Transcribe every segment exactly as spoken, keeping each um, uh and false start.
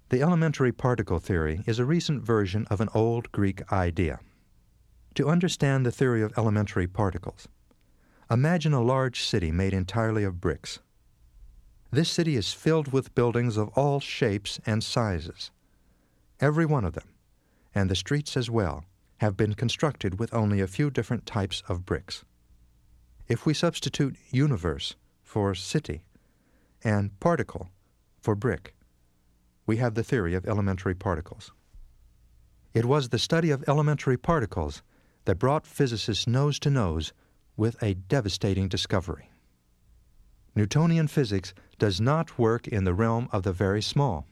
The elementary particle theory is a recent version of an old Greek idea. To understand the theory of elementary particles, imagine a large city made entirely of bricks. This city is filled with buildings of all shapes and sizes. Every one of them, and the streets as well, have been constructed with only a few different types of bricks. If we substitute universe for city and particle for brick, we have the theory of elementary particles. It was the study of elementary particles that brought physicists nose to nose with a devastating discovery. Newtonian physics does not work in the realm of the very small.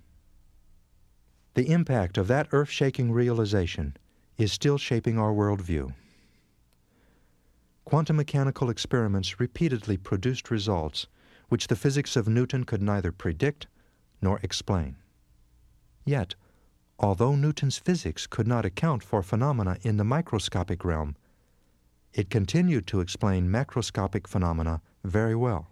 The impact of that earth-shaking realization is still shaping our worldview. Quantum mechanical experiments repeatedly produced results which the physics of Newton could neither predict nor explain. Yet, although Newton's physics could not account for phenomena in the microscopic realm, it continued to explain macroscopic phenomena very well.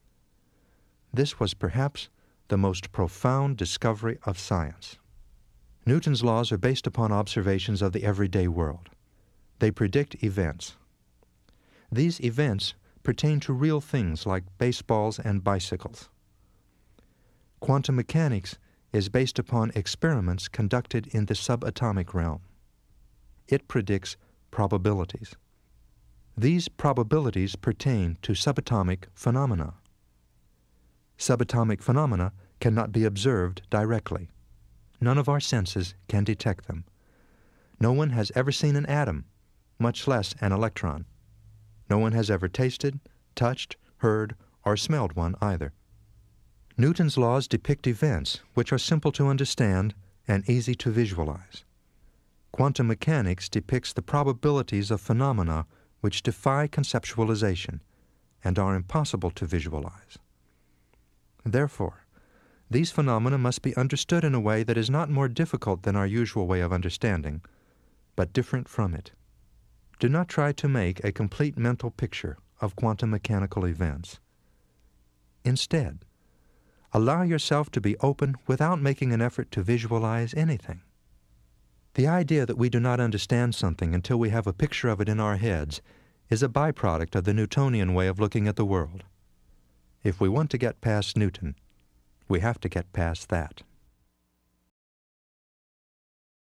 This was perhaps the most profound discovery of science. Newton's laws are based upon observations of the everyday world. They predict events. These events pertain to real things like baseballs and bicycles. Quantum mechanics is based upon experiments conducted in the subatomic realm. It predicts probabilities. These probabilities pertain to subatomic phenomena. Subatomic phenomena cannot be observed directly. None of our senses can detect them. No one has ever seen an atom, much less an electron. No one has ever tasted, touched, heard, or smelled one either. Newton's laws depict events which are simple to understand and easy to visualize. Quantum mechanics depicts the probabilities of phenomena which defy conceptualization and are impossible to visualize. Therefore, these phenomena must be understood in a way that is not more difficult than our usual way of understanding, but different from it. Do not try to make a complete mental picture of quantum mechanical events. Instead, allow yourself to be open without making an effort to visualize anything. The idea that we do not understand something until we have a picture of it in our heads is a byproduct of the Newtonian way of looking at the world. If we want to get past Newton, we have to get past that.